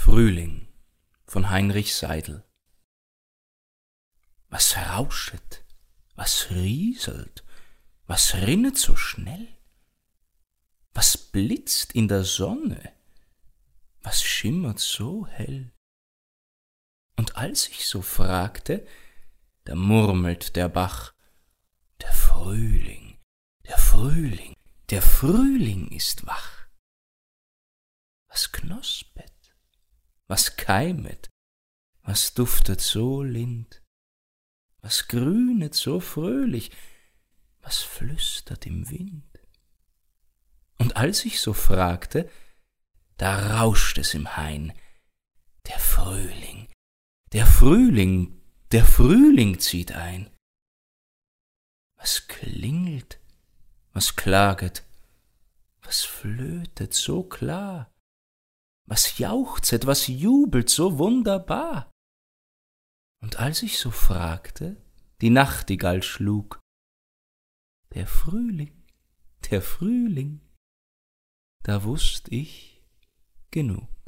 Frühling von Heinrich Seidel. Was rauschet, was rieselt, was rinnet so schnell? Was blitzt in der Sonne, was schimmert so hell? Und als ich so fragte, da murmelt der Bach: Der Frühling, der Frühling, der Frühling ist wach. Was knospet, was keimet, was duftet so lind, was grünet so fröhlich, was flüstert im Wind? Und als ich so fragte, da rauscht es im Hain: Der Frühling, der Frühling, der Frühling zieht ein. Was klingelt, was klaget, was flötet so klar, was jauchzet, was jubelt so wunderbar? Und als ich so fragte, die Nachtigall schlug: Der Frühling, der Frühling, da wusst ich genug.